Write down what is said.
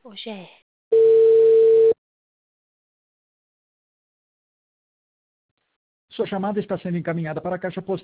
Oxê. Sua chamada está sendo encaminhada para a caixa postal.